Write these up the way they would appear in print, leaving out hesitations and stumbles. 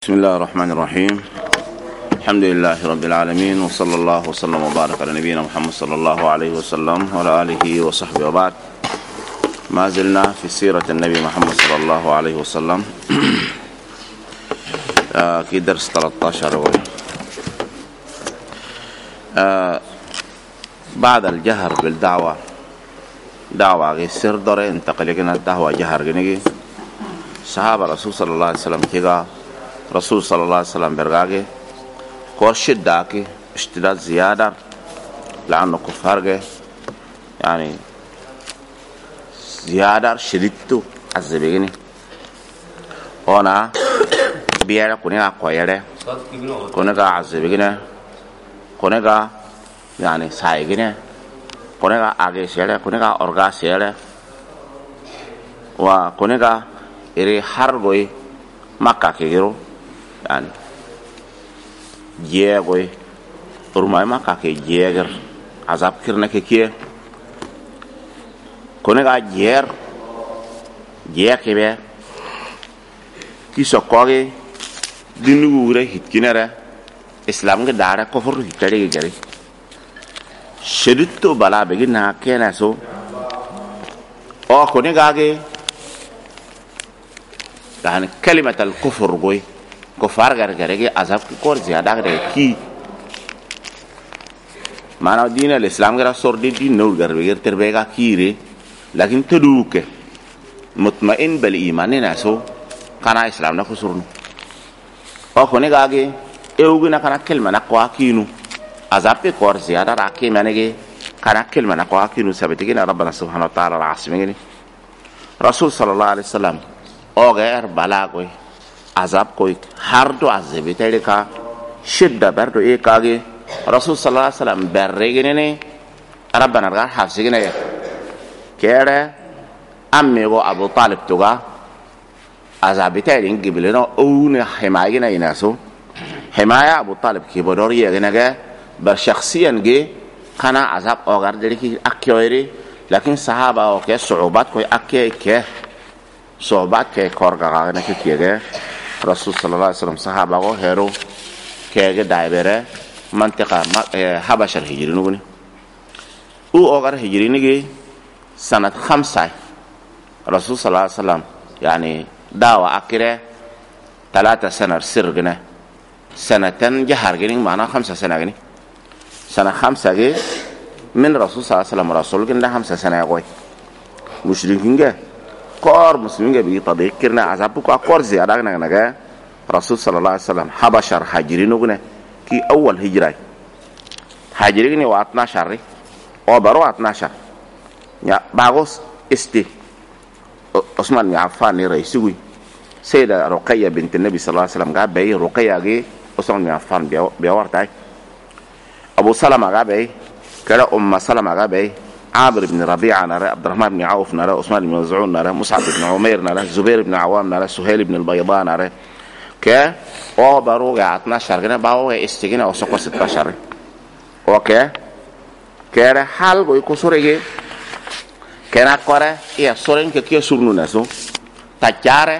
بسم الله الرحمن الرحيم. الحمد لله رب العالمين، وصلى الله وسلم وبارك على نبينا محمد صلى الله عليه وسلم وعلى آله وصحبه وبعد. ما زلنا في سيرة النبي محمد صلى الله عليه وسلم في درس 13. بعد الجهر بالدعوة دعوة سر دره انتقل لنا الدعوة جهر جنيه صحابة رسول صلى الله عليه وسلم كيغا رسول صلى الله عليه وسلم برغاغي كورشد داكي اشتداد زيادة لأنه كفارغي يعني زيادة شديدتو عزبيني هنا بيالا كونيغا كويري كونيغا عزبيني كونيغا يعني سايغيني كونيغا آغيشيري كونيغا أورغاسيري وكونيغا إري حرغوي مكة كيرو يعني جيغوي urmay maka ke jeger azab kirna ke kiye kone ga jer ke be ki sokoge dinu wure hitkinere islam ge dara kofur hitare ge gari sheditto bala be na kena so o kone ga ge يعني كلمة الكفر قوي كفار غرغرغي عذاب كور زيادة كي معنى دين الإسلام غير صور دين نور غرغر تربيغا كيري لكن تدوك مطمئن بالإيمان ناسو كان إسلام نكو سرنو أو خوني غاغي إيوغنا كان كلمة نقوا كينو عذاب كور زيادة راكي منغي كان كلمة نقوا كينو سبتكين ربنا سبحانه وتعالى العاصمين رسول صلى الله عليه وسلم اوغير بلاغوي عذاب كوي هاردو عذابي كا شدة بردو كاغي رسول صلى الله عليه وسلم برغيني ربنا رغا حفظيني كيره اميغو ابو طالب توغا عذابي تايلي نجيبلنا اون حماينا يناسو حماية ابو طالب كي بدور يغنغا برشخصيا جي كان عذاب اوغار دليكي اكيوري لكن صحابه اوكي صعوبات كوي اكي صحبات كي كورغا غانا كيغا رسول صلى الله عليه وسلم صحابه او هيرو كيغا دايبره منطقه حبشه الهجري نغني او اوغر هجري نغي سنه 5 رسول صلى الله عليه وسلم يعني دعوه اخره 3 سنه سرغنا سنتين جهر غني معنا 5 سنه غني سنه 5 غي من رسول صلى الله عليه وسلم رسول غني 5 سنه غوي مشركين كور مسلمين بيجي تذكرنا عذابك كور زيادة نجا رسول صلى الله عليه وسلم حبشر هاجرين وجنا كي أول هجرة هاجرين واتنا شري أو برو واتنا شر يا باغوس استي عثمان بن عفان رئيسوي سيدة رقية بنت النبي صلى الله عليه وسلم قال بي رقية جي عثمان بن عفان بيورتاي أبو سلمة قال بي كلا سلمة قال بي عامر بن ربيعة نرى عبد الرحمن بن عوف نرى عثمان بن مزعون نرى مصعب بن عمير نرى زبير بن عوام نرى سهيل بن البيضاء نرى كه او باروغا 12 غنا باوغا استغنا او سكو 16 اوكي كره حال غو يكسوريغي كنا كوره يا سورين كي سورنو ناسو تاچاره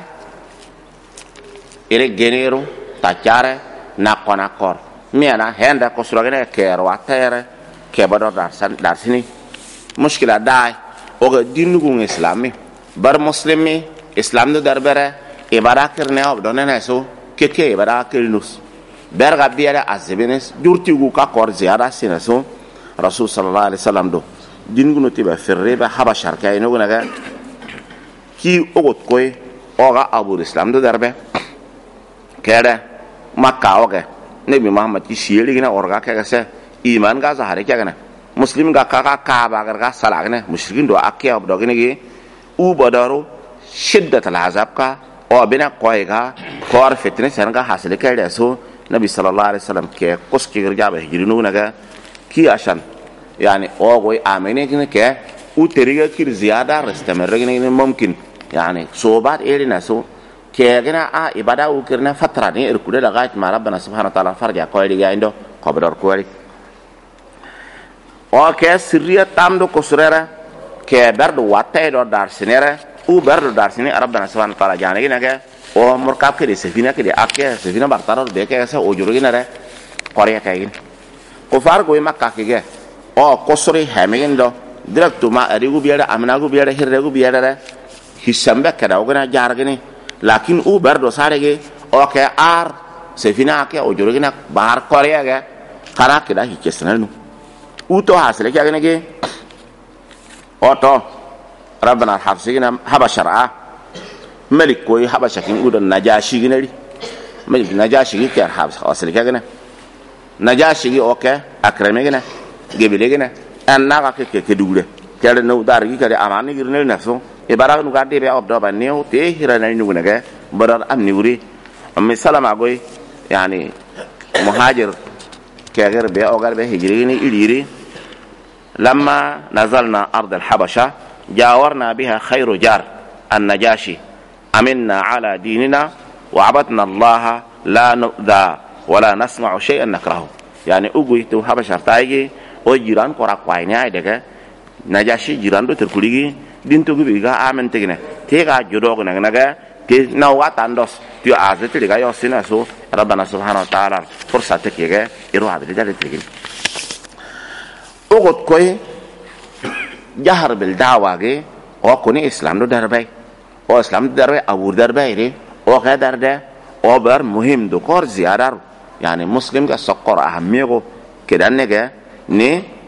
ere genero tachare na kona kor miana henda ko suragene kero atere ke bado darsini مشكلة داي اوغا دينغون اسلامي بر مسلمي اسلام دو دربره ابراكر نيو بدوننسو كيكي ابراكر نوس برغا بيالا ازبينس جورتيغو كا كور زيارة سينسو رسول صلى الله عليه وسلم دو دينغونو تيبا فريبا حبشر كاي نوغنغا كي اوغوت كوي اوغا ابو الاسلام دو دربه كده مكة اوغا نبي محمد كي شيليغنا اورغا كاغسه ايمان غا زهري كاغنا مسلم ga kaka kaaba garga salagne mushrikin do akiya do ginigi u bodaro shiddat al azab ka o bina koyga kor fitne senga hasile kayda so nabi sallallahu alaihi wasallam ke koski garga be hijrinu naga ki ashan yani o goy amene kin ke u teriga kir ziyada restamir ginigi mumkin yani sobat erina so ke gina a ibada u kirna fatra ni irkude daga ma rabbana subhanahu wa ta'ala farja koydiga indo kobdor koyri اوكي سريه تامدو كسرره كبرد واتاي دو دارسنره او برد دارسني ربنا سبحانه وتعالى جانغي نغا o murkab ke de sefina ke de akke sefina bartaro de ke sa o jurugina re qore ka yin ko far go makka ke ge o kosri hamigen do direct ma arigu biara amna gu biara hirregu biara re hisambe ka da ogana jargini lakin u bardo sarege o ke ar sefina ke o jurugina bar qore ga kana ke da hikesnanu u to hasle ke ge o to rabbana hafsigina haba shar'a malik koy haba shakin udan najashi ginari malik najashi gi kar habs asli kagana najashi gi oke akrame gina gebele gina an naga ke dugure kala no dar gi kare amani girnel nafso e barag nu gadde be obdo ba new te hirana ni nguna ga barar am ni wuri am salama goy yani muhajir kagar be ogar be hijri ni iliri lamma nazalna ard al habasha جاورنا بها خير جار النجاشي أمنا على ديننا وعبدنا الله لا نؤذى ولا نسمع شيئا نكرهه يعني أقول تو حبشة تايجي أو جيران كورا قاينة إذا نجاشي جيران دو تركوليجي دين تو بيجا آمن تجنا تيجا جدوغ نجنا تي نوات أندوس تيو عزت لجا يوسينا سو ربنا سبحانه وتعالى فرصة تكيجا يروح بدل تجين أقول كوي jahar bil dawa ge o kuni islam do darbe o islam darbe abur darbe ire o ga darde o bar muhim do kor ziyarar yani muslim ga sokkor ahamigo kedan ne ni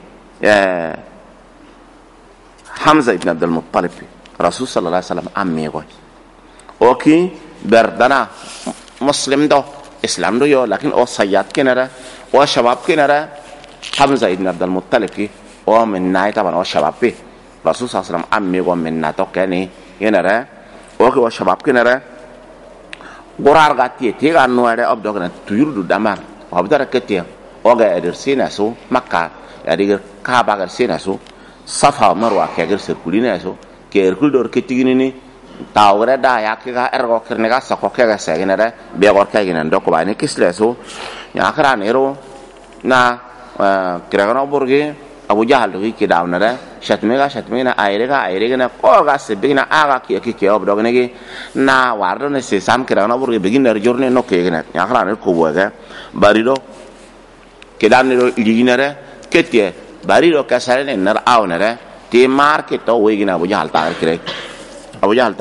hamza ibn abd al-muttalib rasul sallallahu alaihi wasallam amigo o ki berdana muslim do islam do yo lakin o sayyad kenara o shabab kenara hamza ibn abd al-muttalib ki o min nay taban o shabab pe rasul sallallahu alaihi wasallam amme go min na to kene yenara o ko shabab kenara gorar gatti te ga no are ob dogna tuyurdu damar o abdara kete o ga edir sina so makka ya diga ka ba ga sina so safa marwa ke ga sirkulina so ke erkul dor ketigini ni tawre da ya ke ga ergo kerne ga sako ke ga segenere be gor ka ginen do ko ba ni kisle so ya kra nero na kiragano burge abu jahal do ki dawnara shatmega ayre na ko ga se bigina aga ki ob do ne na wardo ne se sam kiragano burge beginner jorne no ke gina ya kra ne ko boga barido ke danero iginere ketie barido ka sare ne nar awnere te market to wegina abu jahal tar kire abu jahal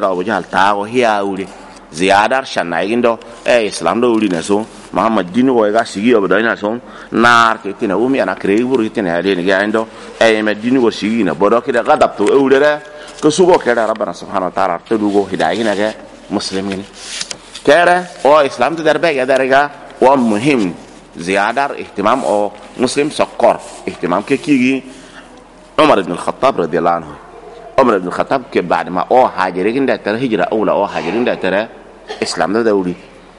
ta go hiya uri ziyadar shanna igindo islam do uri ne so Muhammad dinu go ga sigi obo dina so nar ke tina umi ana krei buru tina ale ni gando me dinu go sigi na bodo ke da gadap to eurere ko sugo ke da rabbana subhanahu wa ta'ala to dugo hidayah na ga muslimin kere o islam to darbe ga darga wa muhim ziyadar ihtimam o muslim sakkor ihtimam ke kigi Umar ibn al-Khattab radiyallahu anhu Umar ibn al-Khattab ke بعد ما o hajirin da tar hijra aula o hajirin da tar islam da dauri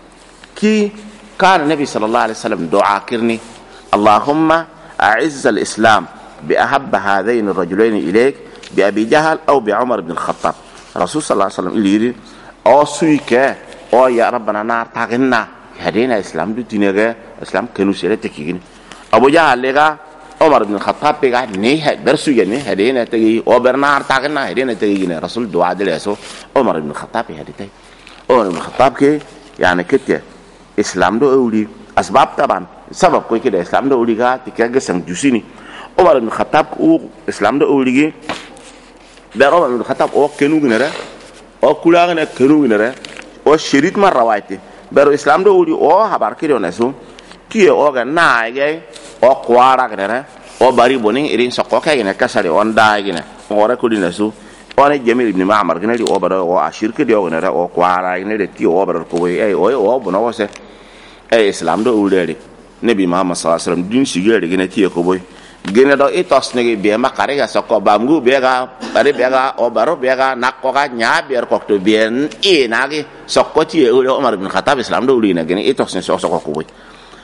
ki كان النبي صلى الله عليه وسلم دعاء كرني اللهم أعز الإسلام بأحب هذين الرجلين إليك بأبي جهل أو بعمر بن الخطاب رسول صلى الله عليه وسلم إليه أو سويك أو يا ربنا نار تاغنا هدينا إسلام دو دينيغا إسلام كنو سيلتكيغن أبو جهل لغا عمر بن الخطاب بغا نيه برسو يعني هدينا تغي أو برنار تاغنا هدينا تغيغن رسول دعاء دلسو عمر بن الخطاب هديتاي عمر بن الخطاب كي يعني كتير islam do uli asbab taban sabab ko kida islam do uli ga tikaga sang jusini Umar ibn Khattab o islam do uli gi da Umar ibn Khattab o kenu ginere o kulaga ne kenu ginere o shirit mar rawaiti bero islam do uli o habar kido nasu tie o ga na ge o kwara ginere o bari bonin irin sokko ka gine kasare on da gine o ra ko dinasu on Jamil ibn Ma'mar ginere o baro o ashir kido ginere o kwara ginere tie o baro ko o bono wose islam do ulere nabi Muhammad sallallahu alaihi wasallam din sigere gene tie ko boy gene do itos ne be makare ga sokko bamgu be ga bare be ga o baro be ga nakko ga nya be ko to bien e nagi sokko tie o Umar ibn Khattab islam do ulina gene itos ne sokko ko boy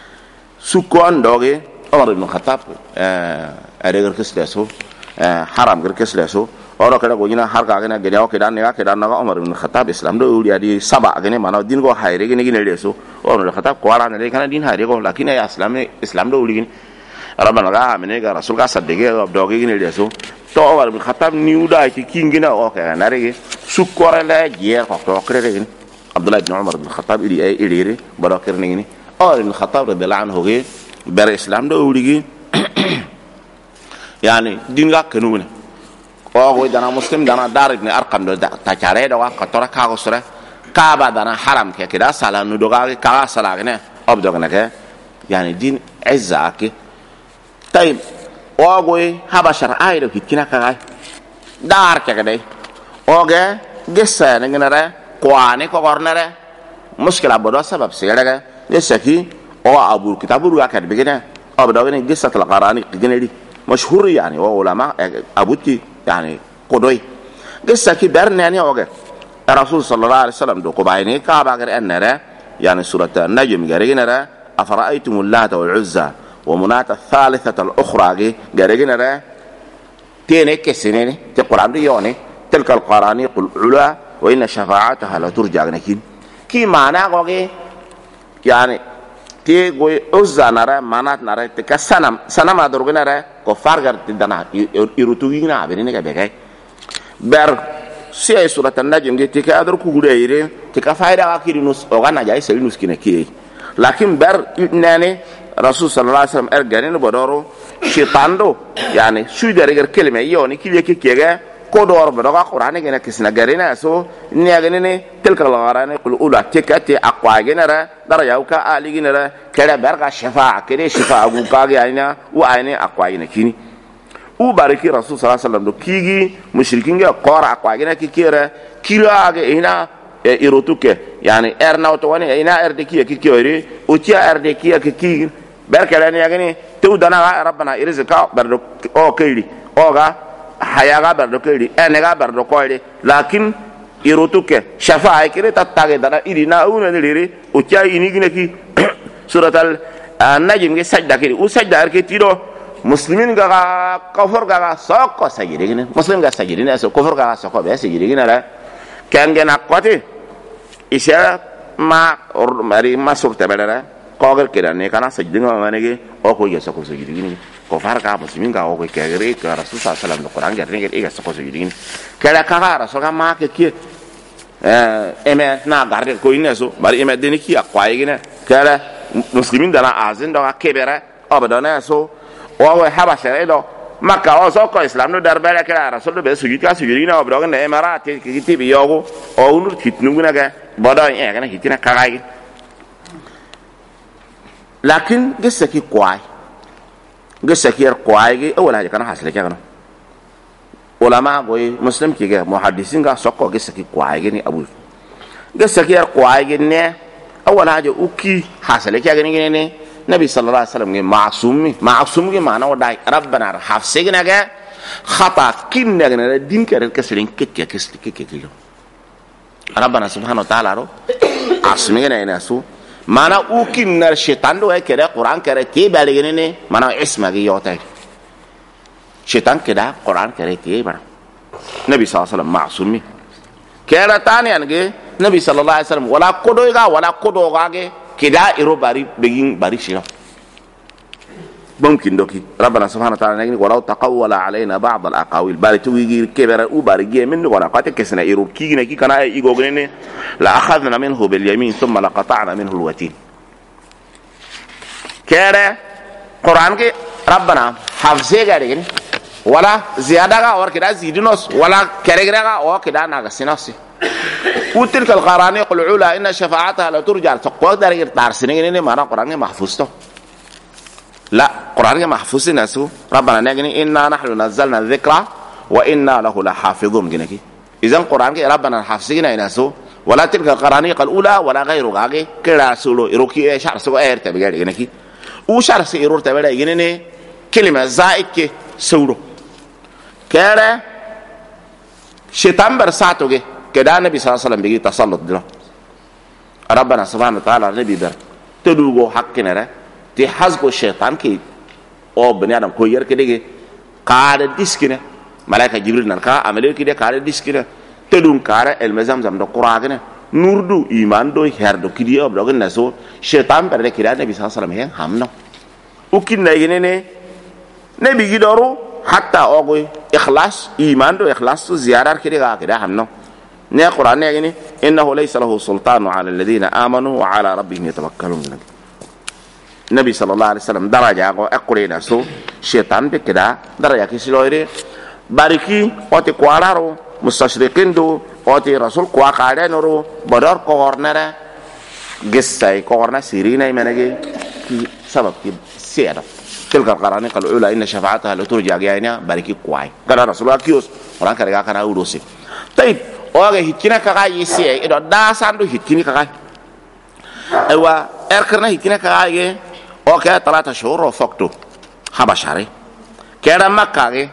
sukon doge Umar ibn Khattab aregar kisleso haram gar kisleso oro kada go nyina har ga gene gene o kedan ne ga kedan na Umar ibn Khattab islam do uli adi saba gene mana din go hayre gene gene leso Umar ibn Khattab ko ara ne kana din hayre go lakin ya islam do uli gene rabbana ga amene ga rasul ga sadege do gene leso to Umar ibn Khattab ni uda ki kingina o ka na rege sukore la je ko to kre gene Abdullah ibn Umar ibn Khattab ili ay ilire barakir ni ibn Khattab radhiyallahu anhu ge ber islam do urigi yani dinga kanuna go dana muslim dana dar ibn arqam do ta chare do ka tora ka go sura ka ba dana haram ke kida sala nu do ga ka sala ne abdo ne ke yani din izzaki tayib go habashar ay do hitkina ka dar ke dai oge gessa ne ngara kwani ko gornare mushkila bodo sabab sirega gessaki o abul kitabul wakad bigina abdo ne gessa al qarani ginedi مشهور يعني وعلماء ابوتي يعني قدوي gessaki berne ne oge rasul sallallahu alaihi wasallam do ko bayni ka ba gar enere يعني سوره النجم غرينره افرايتم اللات والعزى ومنات الثالثه الاخرى غرينره تيني كسنين القران دي يوني تلك القرانيق العلا وان شفاعتها لا ترجع لكن كي معنى اوغي يعني تي غوي اوزانره منات نره تكسنم سنم ادرغنره ko fargar tidana irutugina benene ga begay ber si surat an-najm ge tika adar ku gudeyire tika fayda akiri nus o gana jay sey nus kine ki lakin ber nane rasul sallallahu alaihi wasallam erganen bodoro shaytando yani suidare gar kelme yoni kiye ki kege ko dor bodo ga qur'ane gene kisna garina so ne tilka al-gharani qul ula tikati aqwa genera daraja ka ali genera kala berga shafa'a kede shafa'a gu ka yana wa ayne aqwa ina kini u bariki rasul sallallahu alaihi wasallam do kigi mushrikin ga qora aqwa gene ki kire kila ga ina irotuke yani erna to wani ina erde ki kiyori o ti erde ki berkala ne yagani tu dana rabbana irzqa bardo o kayli o ga hayaga bardo kayli enega bardo koyri lakin irotuke shafa'a kire tatage dana irina una ne lire o ti ini gine ki suratal an-najm ge sajda kiri u sajda arke tido muslimin ga kafir ga sokko sajidine muslim ga sajidine so kafir ga sokko be sajidine la kan gena kwati isha ma mari masuk tabara koger kira ne kana sajidine ma ne ge o ko ge sokko sajidine ko farka muslimin ga o ko kegere ka rasul sallallahu alaihi wasallam qur'an ga ne ge sokko sajidine kala ka rasul ga ma ke ki eme na garde ko ine so bari eme de ni ki akwa yigine kala muslimin dana azin do kebere abadana so o habasha edo makka o so ko islam no darbala kala rasul be sujud ka sujudina o brogan ne emarate ki tibi yogo o unur kitnu gunaga bodo e kana hitina kagai lakin gesaki kwai gesaki kwai ge wala kana hasle kana ulama goy muslim ki ga muhaddisin ga sokko gesaki kwai ge ni abu gesaki kwai ge ne awala haja uki hasle ka ge ne nabi sallallahu alaihi wasallam معصوم معنى وداي ربنا حفظنا جا خطا كنا جنا دين كرر كسرين كتير ربنا سبحانه وتعالى رو عصمنا يناسو معنى وكنا الشيطان ده كده قرآن كده تيبا لجنني معنى اسمه جيوتاي شيطان كده قرآن كده تيبا نبي صلى الله عليه وسلم معصوم كده تاني أنجي نبي صلى الله عليه وسلم ولا كدوغا ولا كدوغا كده إيرو باري باري شيء ممكن دوكي ربنا سبحانه وتعالى نجني ولو تقول علينا بعض الأقاويل باري تويجي كبر أو باري جي منه ولا قاتل كسنا إيرو كي نكي كنا يجوجنني لأخذنا منه باليمين ثم لقطعنا منه الوتين كده قرآن كي ربنا حفظه كده ولا زيادة أو كده زيدناس ولا كرجرة أو كده ناقصيناس وتلك القرانيق العلا إن شفاعتها لا ترجع تقوى درجة تارسينين إني ما قرآن محفوظته لا قرآن محفوظ ناسو ربنا نجني إنا نحن نزلنا الذكر وإنا له لحافظون جنكي إذا القرآن كي ربنا حافظينه ناسو ولا تلك القرانيق الأولى ولا غيره غاجي كلا سولو إروكي شعر سو إير تبغى جنكي وشعر سو إيرور تبغى جنني كلمة زائد كي سولو كلا شيطان برساتو جي كده النبي صلى الله عليه وسلم بيجي تسلط ده ربنا سبحانه وتعالى النبي بر تدوغو حقنا ده تي حسب الشيطان كي او بني ادم كوير كده قاعد ديسكنا ملائكه جبريل نكا عمليه كده قاعد ديسكنا تدون كاره المزمزم ده قراغنا نوردو ايمان دو هردو كده ابرغن نسو شيطان بر كده النبي صلى الله عليه وسلم هي همنا وكين نينه نبي جدارو حتى اوغي اخلاص ايمان دو اخلاص زياره كده همنا ne qur'an ne gini innahu laysa lahu sultanu ala alladhina amanu wa ala rabbihim yatawakkalun. Nabi sallallahu alaihi wasallam daraja ko akurena so syaitan be kida daraja kisiloire bariki oti kwararo mustashriqin do oti rasul kwa kare noro bodor ko ornara gessay ko orna sirina imenage ki sabab ki sera tilka qarane qal ula inna shafa'ataha la turja gaina bariki kwai kana rasul akios orang kare ga kana urusi tayib oga hikina kaga yisi edo da sandu hikini kaga aywa erkarna hikina kaga ge oke 3 shhur fakto habashare kera makka ge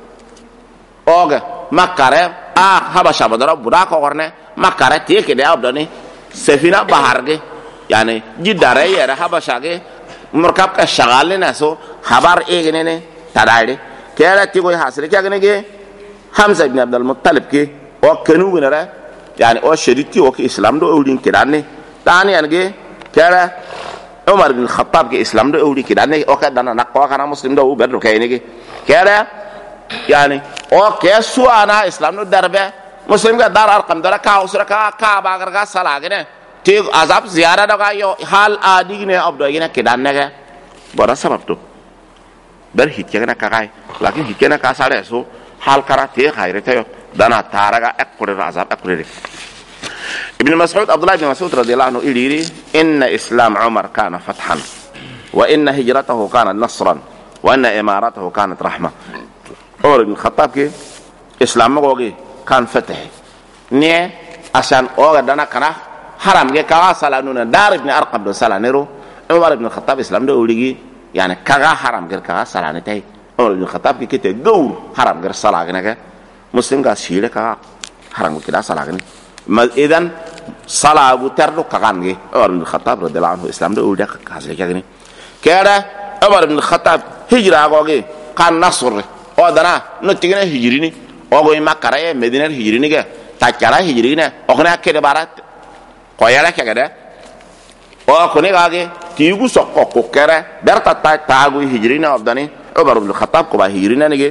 oga makare habasha badara buda ko orne makare tie ke de abdoni sefina bahar ge yani jidare yara habasha ge murkab ka shagale na so habar egene ne tadaide kera ti go hasre ka gene ge hamza ibn abdul muttalib ke o kenu ginara yani o shariti o ke islam do awdin kidane tani an ge kera umar bin khattab ke islam do awdi kidane o ka dana nakko kana muslim do berdo kayne ge kera yani o ke suana islam do darbe muslim ga dar arqam dara ka usra ka bagar ga salagene ti azab ziyara daga yo hal adi ne abdo gina kidan naga bora sabab to ber hitkena kagai lakin hitkena ka sare so hal karate khaire tayo dana taraga ekure azab ekure ibn mas'ud abdullah ibn mas'ud radhiyallahu anhu iliri inna islam umar kana fathan wa inna hijratahu kana nasran wa inna imaratahu kanat rahmah umar ibn khattab ke islam goge kan fatah ne asan oga dana kana haram ge kaga salanuna dar ibn arqam do salanero umar ibn khattab islam do uligi yani kaga haram ge kaga salane tay umar ibn khattab ki kete gaur haram ge salagene ge muslim ga shire kaga haram ge kida salagene idan salagu terdo kagan ge umar ibn khattab radhiyallahu anhu islam do uligi kaga gene kera umar ibn khattab hijra go ge kan nasr o dana no tigene hijrini o go makara medina hijrini ge takara hijrine o kana kede barat ko yara ke gade o ko ne gage ti gu sokko ko kere berta ta gu hijrina abdani umar ibn khattab ko ba hijrina ne ge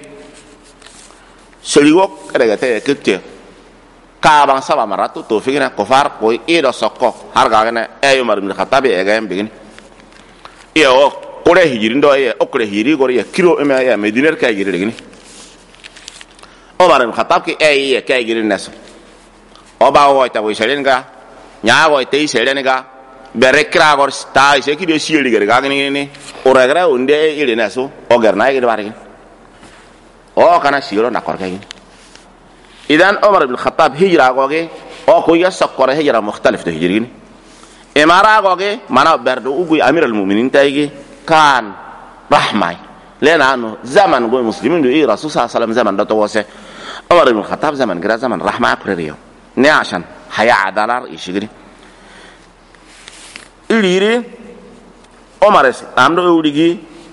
seligo kede gate kete ka bang saba maratu to figina ko far ko do sokko har ga ne umar ibn khattab e ga mbigin o ko re hijrindo o ko re hiri go ye kilo e mediner ka hijri gini umar ibn khattab ki ka hijri naso o ba o ta wi selenga nyaago te isere ga bere kra gor sta ise ki be sieli ga ni ora gra unde ile naso o garna ge barge o kana siro na korga idan umar ibn khattab hijra goge o ko ya sakkore hijra mukhtalif to hijri ni imara goge mana berdo ugu amir al mu'minin tayge kan rahmai lena anu zaman go muslimin do rasul sallallahu alaihi wasallam zaman do to wose umar ibn khattab zaman gra zaman rahma akriyo ne ashan haya adalar ishigri iliri omares amdo urigi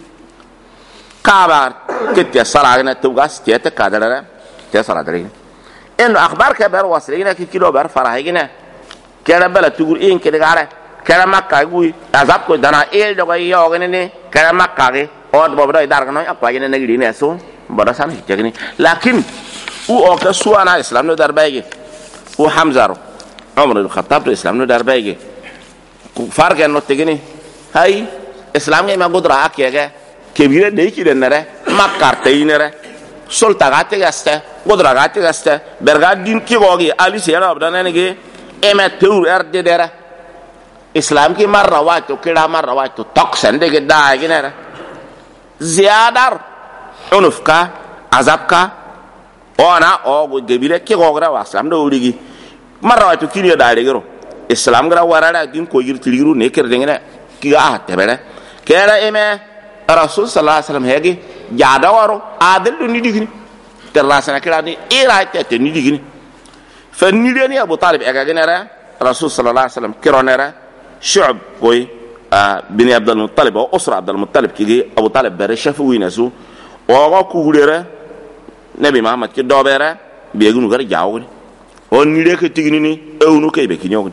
kabar kete salagna tugas tete kadara te saladri en akhbar ke ber waslina ki kilo ber farahigina kera bala tugur in ke dagare kera makka gui azab ko dana el dogo yogene ne kera makka ge od bobo dar gano akwa gene nagiri ne so boda san hijagni lakin u o ka suana islam no darbayge u hamzaro umar ibn khattab islam no darbayge farq no tegini hay islam ge ma godra akege kebire de ki denere makkar teinere sulta gate gaste godra gate gaste berga din ki gogi ali sera abdana ge emet tur erde dere islam ki marra wato kira marra wato toksen de ge da ginere ziyadar unufka azabka ona o go gebire ki gogra wa islam do urigi marra wato kiriya da gero islam gra warara din ko yirtiliru ne ker dengene ki ga tebere kera eme rasul sallallahu alaihi wasallam hege jada waro adel do ni digini terlasana kira ni ira tete ni digini fa ni ni abu talib e ga genera rasul sallallahu alaihi wasallam kironera shu'b boy bin abdul muttalib o usra abdul muttalib ki abu talib bere shafu winasu o go ku gurere nabi muhammad ki dobere be gunu gar jawni on ni reke tigini ni ewnu kay be ki nyogni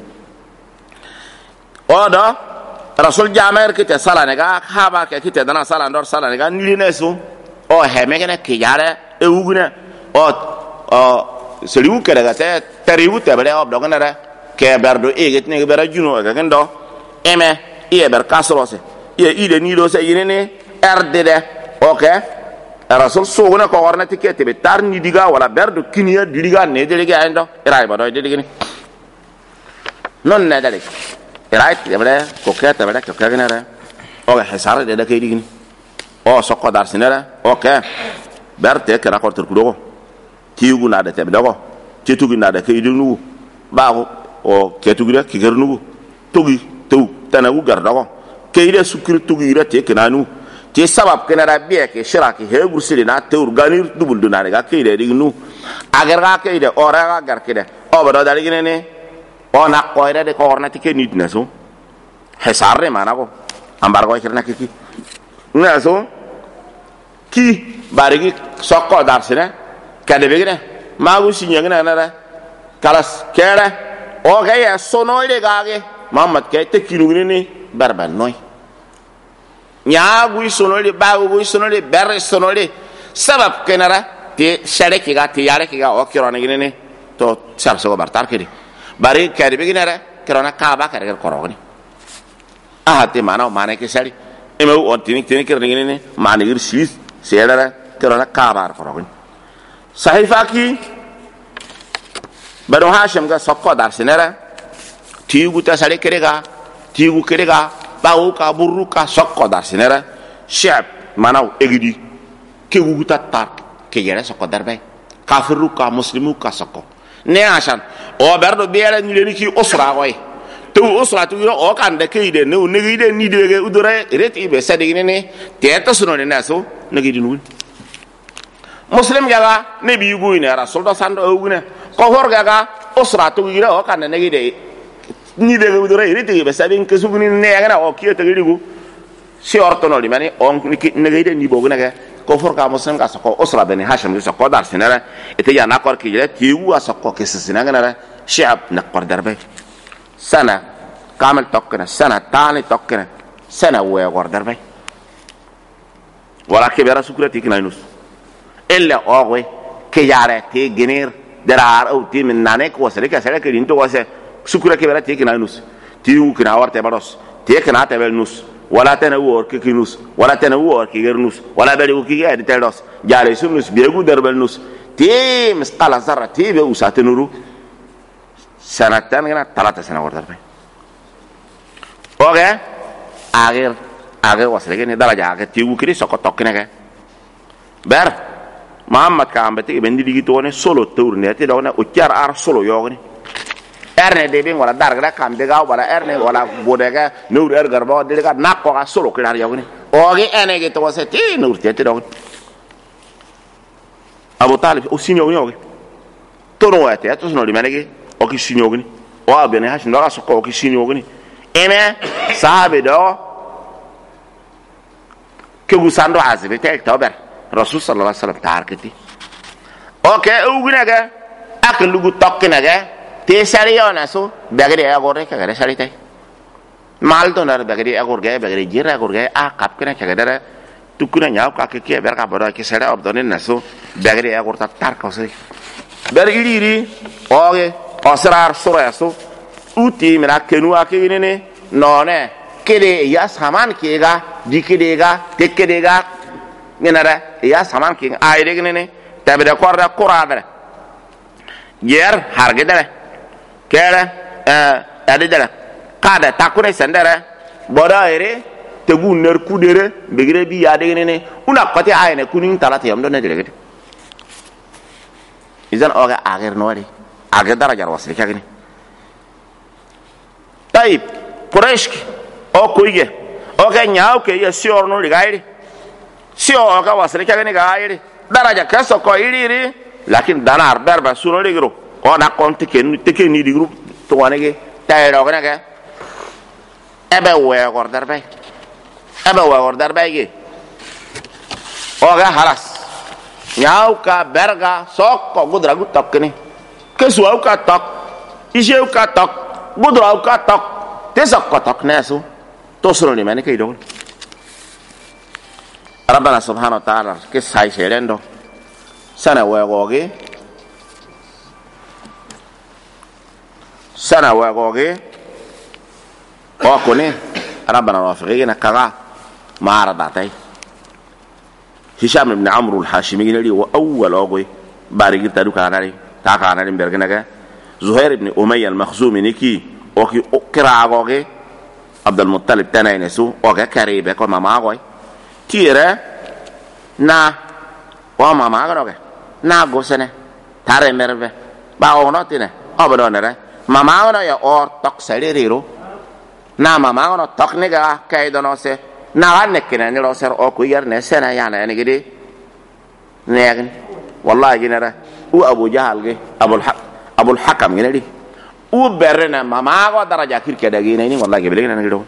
odo rasul jamer ki te sala ne ga haba ke ki te dana sala ndor sala ne ga ni nesu o hemegene ki yare ewugune o seliwu kere ga te teriwu te bere ob dogana re ke berdo eget ne bera juno ga gendo eme ie ber kasrose ie ide ni do se yinene rdede okay rasul sogona ko warna tikete be tarni diga wala berdo kiniya diga ne delige ando irai ba do delige ni non ne delige irai tebele ko kete bele ko kagnara o hisar de da kay digini o sokko dar sinara okay berte kara ko tur kudo tiugu na da tebele ko cetugi na da kay dignu baago o ketugi da kigernu tugi tu tanagu garda ko kay de sukri tugi ra te kananu ti sabab kenara biye ke shiraki he gursili na te urganir dubul dunare ga kay de dignu agar ga kay de ora ga gar kide o bado dali gine ona ko ire de ko orna tike nit naso hesarre mana ko ambar ko kirna kiki naso ki barigi sokko darsine kade begine magu sinyangina na kalas kere o ga ya sono ile gage mamad ke te kilugine ni barban noy nyaagu sonole baagu sonole ber sonole sabab kenara te shareki ga te yareki ga o kirona gine to sarso bartar kedi bari kadi beginara kirona kaba kare korogni ahate mana mana ke sari eme o tini kirna gine mana gir sis sedara kirona kaba korogni sahifa ki baro hashim ga sokko dar sinara tigu ta sare kerega tigu kerega bawo ka burru ka sokko dar sinara shab manaw egidi ke guguta tar ke yere sokko dar bay kafiru ka muslimu ka sokko ne ashan o berdo biere ni leni ki usra way to usra tu o kan de keide ne ne gide ni de udure reti be sadi ne te suno ne naso ne gidi nu muslim gaga ne bi yugo ne rasul do sando ugune ko horga ga usra tu gira o kan ne gide ni de udure reti be sadi ke suguni ne ga o kiyo te gidigu si ortono li mani on ne gide ni boguna ga ko forka muslim ka sako usra bani hashim so ko dar sinara ite ya nakor ki jere tiwu asako ke sisina ngara shi'ab nakor darbe sana kamel tokkana sana tani tokkana sana we gor darbe wala ke bera sukrati kinanus illa ogwe ke yare te genir darar au ti min nane ko sele ka sele ke dinto wase sukra ke bera te kinanus tiwu kina warte baros te kana te belnus wala tana wor ke kinus wala tana wor ke gernus wala bari ki ga de telos jare sunus begu darbelnus ti misqala zarra ti be usatenuru sanatan gana talata sana wor darbe oke ager wasle ke ne daraja ke tiwu kiri soko tokkine ke ber muhammad ka ambati bendi digi to ne solo tourne te do ne o tiar ar solo yogni erne de bin wala darga kam de ga wala erne wala bodega nur garba de ga nakko ga solo kilar yogni oge ene ge to wasati nur te do abu talib o sinyo nyoge to no wate to sono limanege o ki sinyo gni o abene ha shindora so ko ki sinyo gni ene sahabe do ke gusando azibe te oktober rasul sallallahu alaihi wasallam tarketi oke ugina ga akon lugu tokkina ga te sari yona so bagade agore ka gare sari tay mal to nar bagade agor ga bagade jira agor ga a kap kena ka gare tukuna nyaw ka ke ber ka bodo ke sari obdonen naso bagade agor ta tar ka so ber iri oge osrar sura so uti mena kenu akene ne none kede ya saman kega dikidega tekedega ngenara ya saman king ayre ne tabida korda qurada yer hargedere kere adedere kada takure sendere boda ere tegu ner kudere begire bi ade ne una qati ayne kunin talati yam do ne dele izan oga ager noari ager darajar wasli kagini tayib quraish o kuige o ga nyaaw ke ya sior no ligairi sio ga wasli kagini gairi daraja kaso ko iri lakin danar berba suno ligro o na konti ken teke ni digru to wanege tayro gna ga ebe we gordar bay ge o ga halas nyaaw ka berga sok ko gudra gu tokkni ke suaw ka tok ijew ka tok gudra ka tok te sok ko tok nesu to suno ni mane kay do rabbana subhanahu wa ta'ala ke sai serendo sana we goge sana wa goge o kone rabbana wafiqina kaga mara datai hisham ibn amr al-hashimi ne wa awwal ogoy bari gita duka nari ta ka nari bergena ga zuhair ibn umayya al-makhzumi niki o ki kira goge abdul muttalib tanayne su o ga karibe ko mama goy tire na o mama goge na go sene tare merve ba ono tine obodonere mama ono ya or tok saliriro na mama ono tok ne ga kay dono se na wanne kina ni lo ser o ku yar ne sena yana ne gidi ne wallahi ginara u abu jahal ge abul hakam gine di u berna mama go daraja kirke da gine ni wallahi gebele ne gido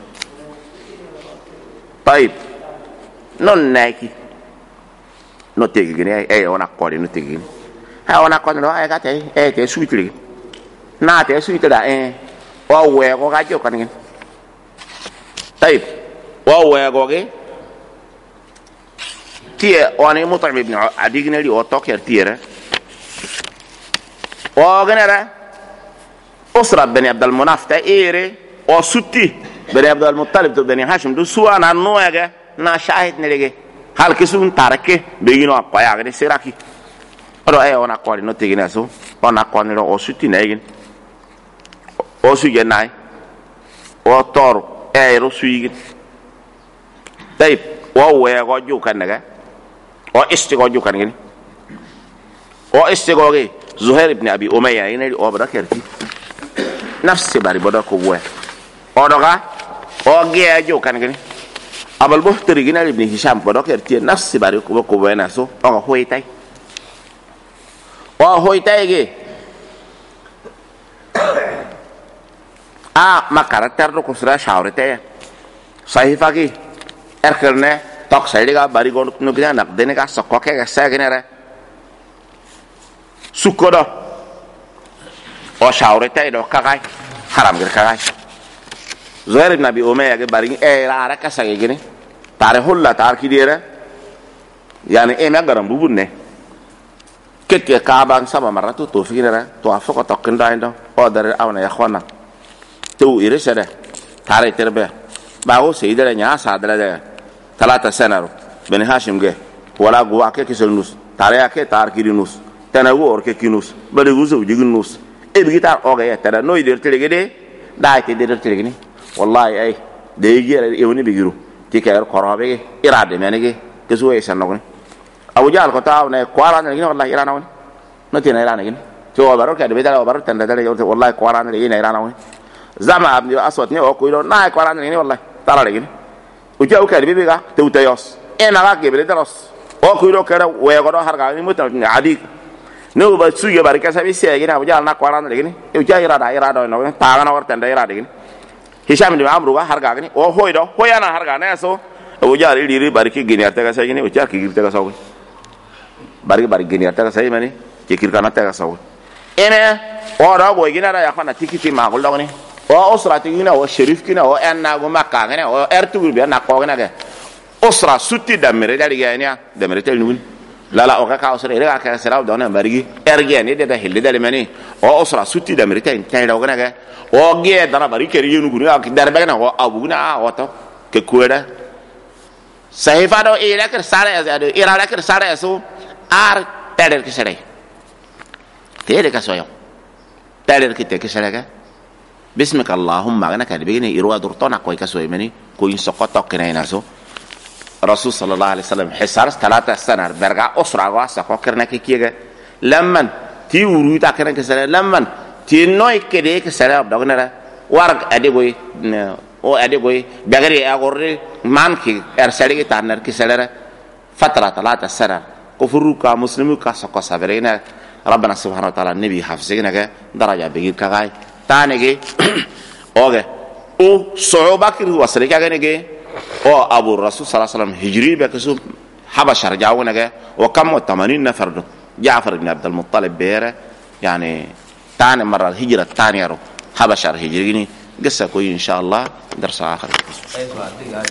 tayib non neki no tegi gine ona ko no tegi ha ona ko no ay ga te suitri na te suitri da o we ko ga jo kan gine tayib o we go ge tie oni mutab ibn adi gine di o toker tiere o genera usra bani abdul munaf ta ere o sutti bani abdul muttalib to bani hashim do suwana noega na shahid ne lege hal kisun tarake be yino ko ya gane siraki odo ona ko no tegina so ona ko ni o sutti ne gin o su genai o tor ro suigi tayib o we go ju kan daga o istigo ju kan gin o istigo ge zuhair ibn abi umayya ina o barakerti nafsi bari bodo ko we o doga o ge ju kan gin abal buhtari gina ibn hisham bodo kerti nafsi bari ko we na so o hoitai ge makarakter do kusra shawrete sahifa ki erkerne tok saidiga bari go no gina nak dene ka sokoke ga saginere sukodo o shawrete do kagai haram gir kagai zuhair ibn abi umayya ge bari ra ka sagi gini tare hulla tar ki dire yani na garam bubunne keke ka bang sama maratu to fikira to afoko to kinda indo o dare awna ya khwana to ire sere tare terbe bawo seydere nya sadala de talata sanaro ben hashim ge wala go ake kisel nus tare ake tar kirinus tanago orke kinus bade guzo jiginus e bigita o ga tara no ider telegede dai te der telegini wallahi ay de yere e woni bigiru tikeer korobe irade menege kesu e sanogni abu jahal ko taw ne kwaran ne wallahi irana woni no tina irana gin to baro ka de bedala baro tanda dale wallahi kwaran ne ina irana woni zama abni aswat ne o ko ilo na kwaran ne wallahi tara le gin uja o ka de bega te utayos ena ga ge bedalos o ko ilo kera we go do harga ni mutal ni adi no ba suye barika sabi se gin abu jahal na kwaran ne gin uja irada no ta na war tanda irada gin hisham ibn amru ga harga gin o hoydo hoyana harga ne so abu jahal iri bariki gin arta ga sai gin uja ki girta ga sawi bari gini ata sai mani kikir kana ta sawu ene ora go gina ra ya khana tikiti ma go logni o usra tigina o sharif kina o enna go makka ngene o ertu bi na ko ngene ga usra sutti damere dali ga nya damere tel nun la o ka usra ere ka sera do na barigi erge ne de hille dali mani o usra sutti damere tel tel do ngene ga o ge dara bari keri yenu guni ak darbe na o abuguna o to ke kueda sahifa do ira ker sare azado ira ker sare aso ar tader ki sere tere ka soyo tader ki te ki sere ka bismika allahumma gana ka bigini irwa durtona ko ka soyo meni ko in sokoto kina so rasul sallallahu alaihi wasallam hisar 3 sanar berga usra wa sa ko kirna ki kiga lamman ti uru ta kana ki sere lamman ti noy kede ki sere ab dogna war ade boy o ade boy bagari agorre man ki er sere ki tanar ki sere fatra 3 sanar كفروكا مسلموكا سقى سبرينا ربنا سبحانه وتعالى النبي حفظنا درجة بيجي كغاي تانيجي أوكي أو صعوبة كده وصلك كأنيجي أو أبو الرسول صلى الله عليه وسلم هجري بكسو حبش رجعونا وكم 80 نفر جعفر بن عبد المطلب بيره يعني تاني مرة الهجرة الثانية حبش هجريني قصة كوي إن شاء الله درس آخر